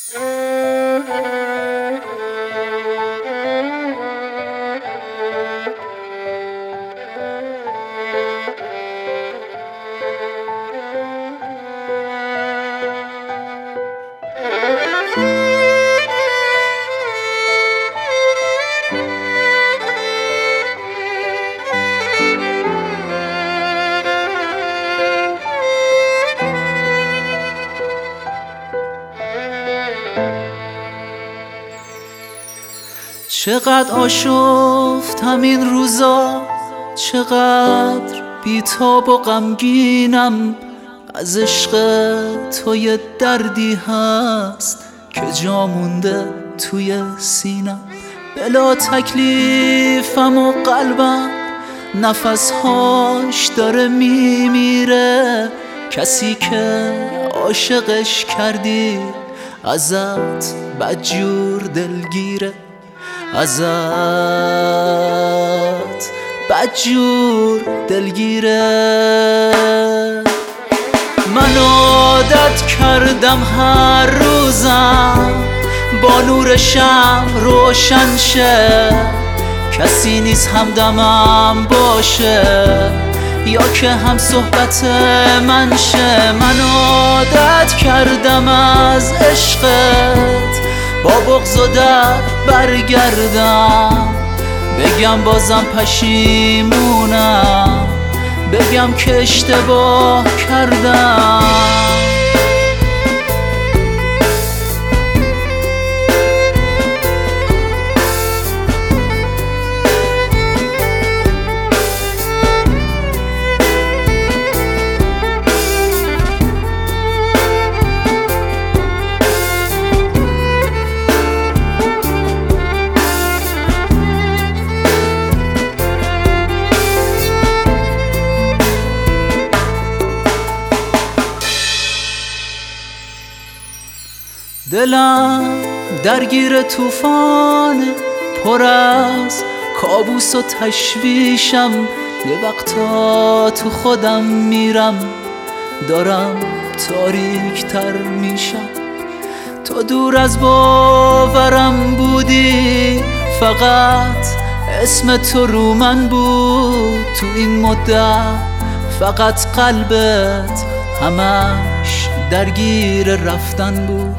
چقدر آشفتم این روزا، چقدر بیتاب و غمگینم. از عشق تو یه دردی هست که جا مونده توی سینم. بلا تکلیفم و قلبم نفسهاش داره میمیره. کسی که عاشقش کردی ازت بدجور دلگیره، ازت بدجور دلگیره. من عادت کردم هر روزم با نور شمع روشن شه. کسی نیست همدمم باشه یا که هم صحبت من شه. من عادت کردم از عشقت با بغض و درد برگردم. بگم بازم پشیمونم، بگم که اشتباه کردم. دلم درگیر طوفان پر از کابوس و تشویشم. یه وقتا تو خودم میرم، دارم تاریک تر میشم. تو دور از باورم بودی، فقط اسم تو رو من بود. تو این مدت فقط قلبت همش درگیر رفتن بود،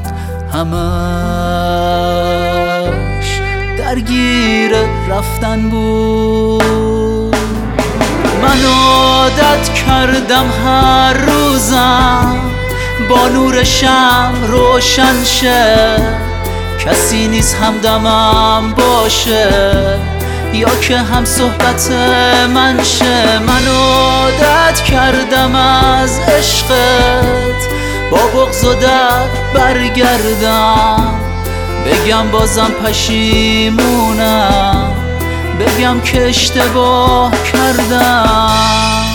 همش درگیر رفتن بود. من عادت کردم هر روزم با نور شمع روشن شه. کسی نیست همدمم باشه یا که هم صحبت من شه. من عادت کردم از عشقت با بغض و درد برگردم. بگم بازم پشیمونم، بگم که اشتباه کردم.